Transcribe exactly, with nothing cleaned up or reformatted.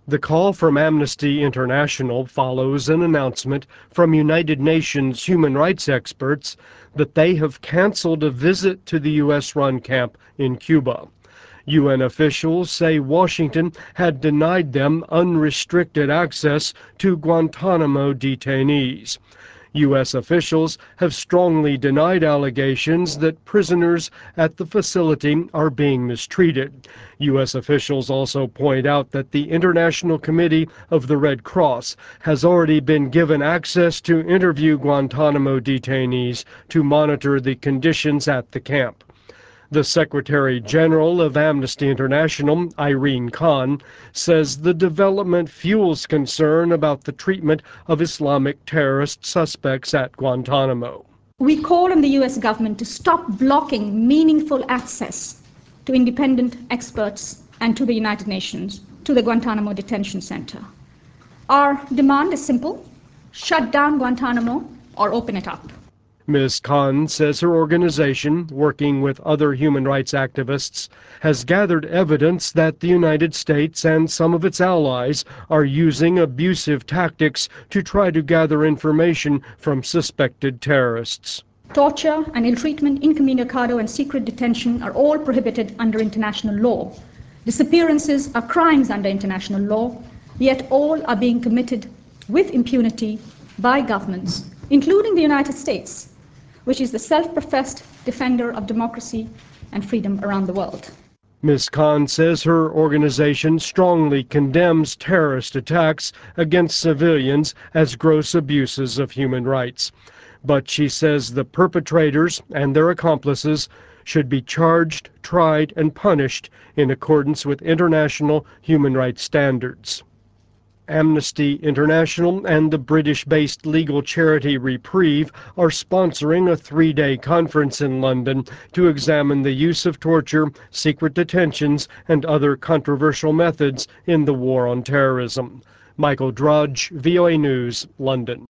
The call from Amnesty International follows an announcement from United Nations human rights experts that they have canceled a visit to the U S-run camp in Cuba. U N officials say Washington had denied them unrestricted access to Guantanamo detainees. U S officials have strongly denied allegations that prisoners at the facility are being mistreated. U S officials also point out that the International Committee of the Red Cross has already been given access to interview Guantanamo detainees to monitor the conditions at the camp. The Secretary General of Amnesty International, Irene Khan, says the development fuels concern about the treatment of Islamic terrorist suspects at Guantanamo. We call on the U S government to stop blocking meaningful access to independent experts and to the United Nations, to the Guantanamo Detention Center. Our demand is simple: shut down Guantanamo or open it up. Miz Khan says her organization, working with other human rights activists, has gathered evidence that the United States and some of its allies are using abusive tactics to try to gather information from suspected terrorists. Torture and ill-treatment, incommunicado and secret detention are all prohibited under international law. Disappearances are crimes under international law, yet all are being committed with impunity by governments, including the United States, which is the self-professed defender of democracy and freedom around the world. Miz Khan says her organization strongly condemns terrorist attacks against civilians as gross abuses of human rights. But she says the perpetrators and their accomplices should be charged, tried, and punished in accordance with international human rights standards. Amnesty International and the British-based legal charity Reprieve are sponsoring a three-day conference in London to examine the use of torture, secret detentions, and other controversial methods in the war on terrorism. Michael Drudge, V O A News, London.